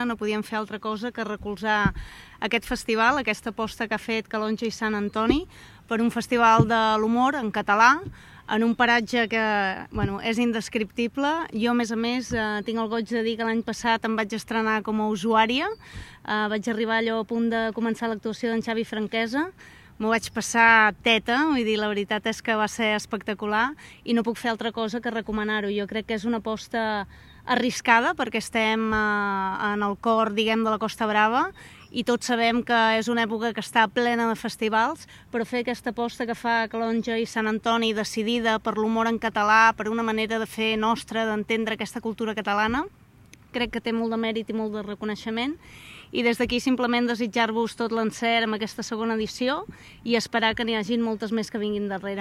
no podíem fer altra cosa que recolzar aquest festival, aquesta aposta que ha fet Calonge i Sant Antoni per un festival de l'humor en català, en un paratge que és indescriptible. Jo, a més, tinc el goig de dir que l'any passat em vaig estrenar com a usuària. Vaig arribar allò a punt de començar l'actuació d'en Xavi Franquesa. M'ho vaig passar teta, vull dir, la veritat és que va ser espectacular i no puc fer altra cosa que recomanar-ho. Jo crec que és una aposta arriscada perquè estem en el cor, diguem, de la Costa Brava i tots sabem que és una època que està plena de festivals, però fer aquesta aposta que fa Calonge i Sant Antoni decidida per l'humor en català, per una manera de fer nostra, d'entendre aquesta cultura catalana, crec que té molt de mèrit i molt de reconeixement. I des d'aquí simplement desitjar-vos tot l'encert amb aquesta segona edició i esperar que n'hi hagin moltes més que vinguin darrere.